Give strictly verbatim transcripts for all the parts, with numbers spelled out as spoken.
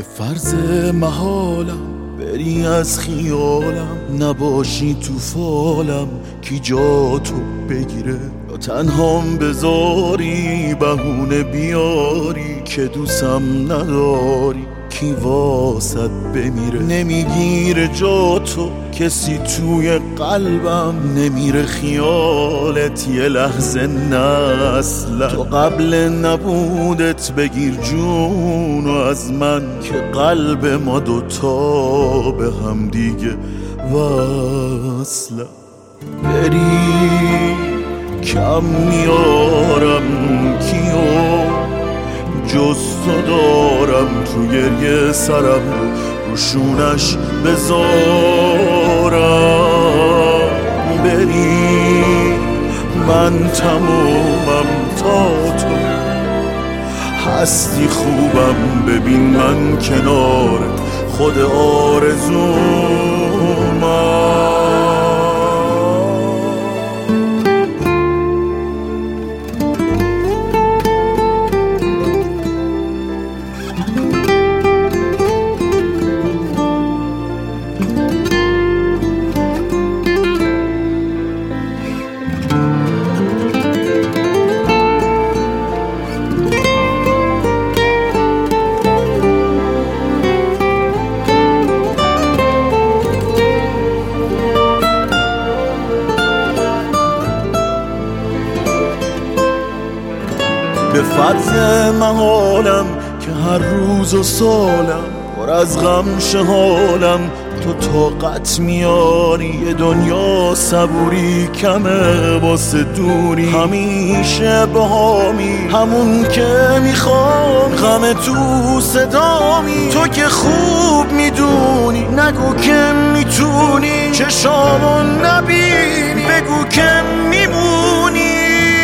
فرض محالم بری از خیالم، نباشی تو فالم کی جا تو بگیره، یا تنهام بذاری بهونه بیاری که دوستم نداری کی واسد بمیره. نمیگیره جا تو کسی توی قلبم، نمیره خیالت یه لحظه نه اصلا. تو قبل نبودت بگیر جونو از من که قلب ما دوتا به هم دیگه وصله. بری کم میارم کیو جز تو دارم، تو گریه سرم رو روشونش بذارم. بری من تمومم تا تو هستی خوبم، ببین من کنارت خود آرزومم. به فرض محالم که هر روز و سالم پر از غم شه حالم، تو طاقت میاری یه دنیا صبوری کمه واسه دوری. همیشه بهامی همون که میخوام، غم تو صدامی تو که خوب میدونی. نگو که میتونی چشامون نبینی، بگو که میمونی.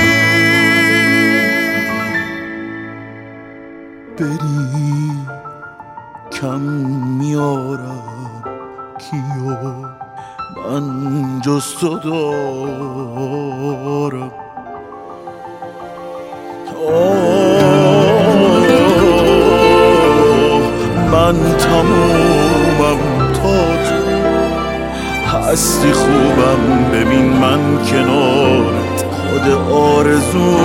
بری کم میارم کیو من جز تو دارم. آه من تمومم تا تو هستی خوبم، ببین من کنارت خود آرزو